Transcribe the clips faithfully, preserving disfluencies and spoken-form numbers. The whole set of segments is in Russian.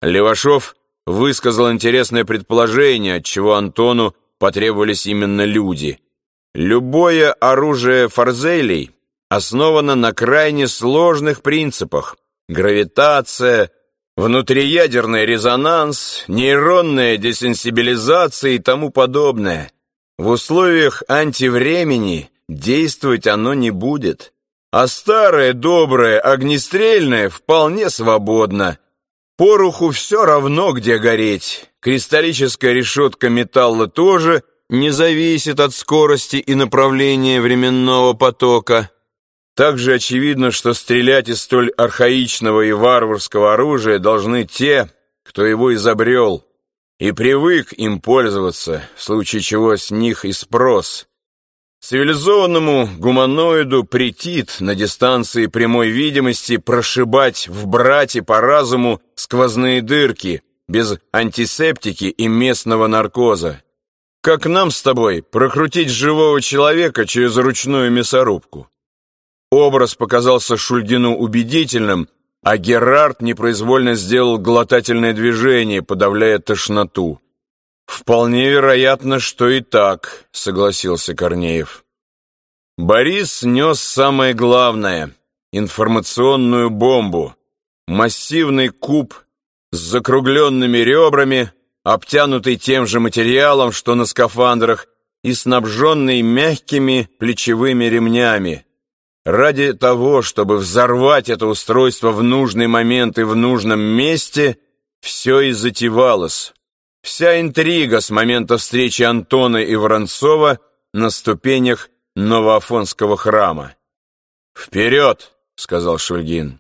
Левашов высказал интересное предположение, отчего Антону потребовались именно люди. Любое оружие форзелей основано на крайне сложных принципах: гравитация, внутриядерный резонанс, нейронная десенсибилизация и тому подобное. В условиях антивремени действовать оно не будет, а старое доброе огнестрельное вполне свободно. Пороху все равно, где гореть. Кристаллическая решетка металла тоже не зависит от скорости и направления временного потока. Также очевидно, что стрелять из столь архаичного и варварского оружия должны те, кто его изобрел, и привык им пользоваться, в случае чего с них и спрос. Цивилизованному гуманоиду претит на дистанции прямой видимости прошибать в брате по разуму сквозные дырки без антисептики и местного наркоза. Как нам с тобой прокрутить живого человека через ручную мясорубку? Образ показался Шульгину убедительным, а Герард непроизвольно сделал глотательное движение, подавляя тошноту. «Вполне вероятно, что и так», — согласился Корнеев. Борис нес самое главное — информационную бомбу. Массивный куб с закругленными ребрами, обтянутый тем же материалом, что на скафандрах, и снабженный мягкими плечевыми ремнями. Ради того, чтобы взорвать это устройство в нужный момент и в нужном месте, все и затевалось. Вся интрига с момента встречи Антона и Воронцова на ступенях Новоафонского храма. «Вперед!» — сказал Шульгин.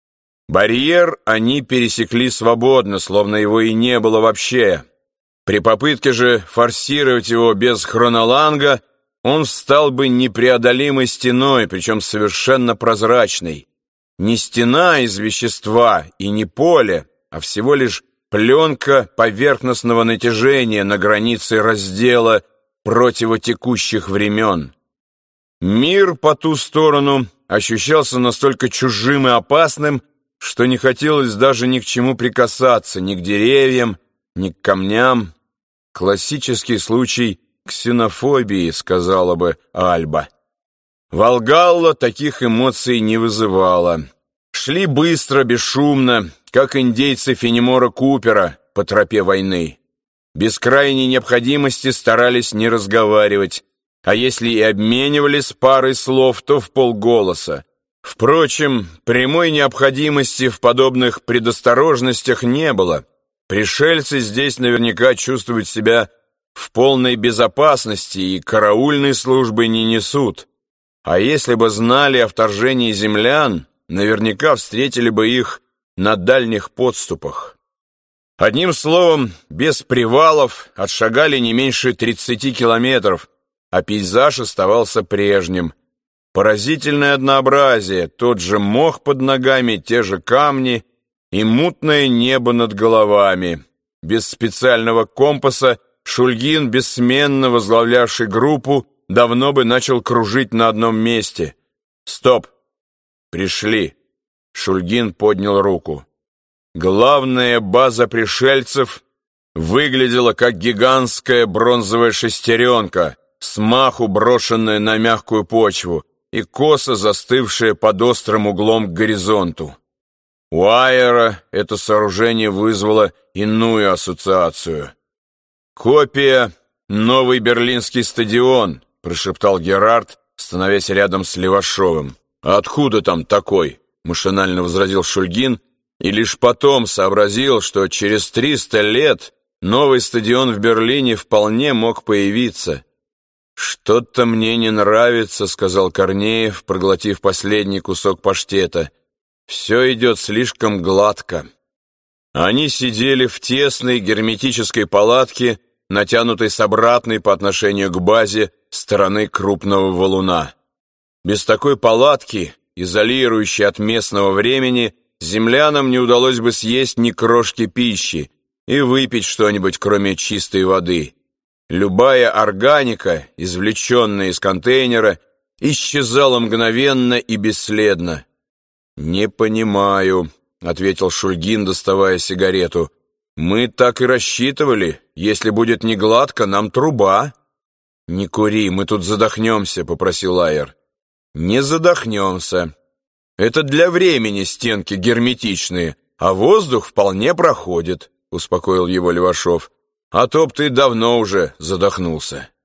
Барьер они пересекли свободно, словно его и не было вообще. При попытке же форсировать его без хроноланга он стал бы непреодолимой стеной, причем совершенно прозрачной. Не стена из вещества и не поле, а всего лишь пленка поверхностного натяжения на границе раздела противотекущих времен. Мир по ту сторону ощущался настолько чужим и опасным, что не хотелось даже ни к чему прикасаться, ни к деревьям, ни к камням. Классический случай ксенофобии, сказала бы Альба. Волгалла таких эмоций не вызывала. Шли быстро, бесшумно, как индейцы Фенемора Купера по тропе войны. Без крайней необходимости старались не разговаривать, а если и обменивались парой слов, то в полголоса. Впрочем, прямой необходимости в подобных предосторожностях не было. Пришельцы здесь наверняка чувствуют себя в полной безопасности и караульной службы не несут. А если бы знали о вторжении землян, наверняка встретили бы их на дальних подступах. Одним словом, без привалов отшагали не меньше тридцати километров, а пейзаж оставался прежним. Поразительное однообразие, тот же мох под ногами, те же камни и мутное небо над головами. Без специального компаса Шульгин, бессменно возглавлявший группу, давно бы начал кружить на одном месте. «Стоп! Пришли!» Шульгин поднял руку. Главная база пришельцев выглядела как гигантская бронзовая шестеренка, смаху брошенная на мягкую почву и косо застывшая под острым углом к горизонту. У Айера это сооружение вызвало иную ассоциацию. «Копия — новый берлинский стадион», — прошептал Герард, становясь рядом с Левашовым. «Откуда там такой?» — машинально возразил Шульгин, и лишь потом сообразил, что через триста лет новый стадион в Берлине вполне мог появиться. «Что-то мне не нравится», — сказал Корнеев, проглотив последний кусок паштета. «Все идет слишком гладко». Они сидели в тесной герметической палатке, натянутой с обратной по отношению к базе стороны крупного валуна. Без такой палатки, изолирующей от местного времени, землянам не удалось бы съесть ни крошки пищи и выпить что-нибудь, кроме чистой воды. Любая органика, извлеченная из контейнера, исчезала мгновенно и бесследно. «Не понимаю», — ответил Шульгин, доставая сигарету. «Мы так и рассчитывали. Если будет не гладко, нам труба». «Не кури, мы тут задохнемся», — попросил Айер. «Не задохнемся. Это для времени стенки герметичные, а воздух вполне проходит», — успокоил его Левашов. «А то б ты давно уже задохнулся».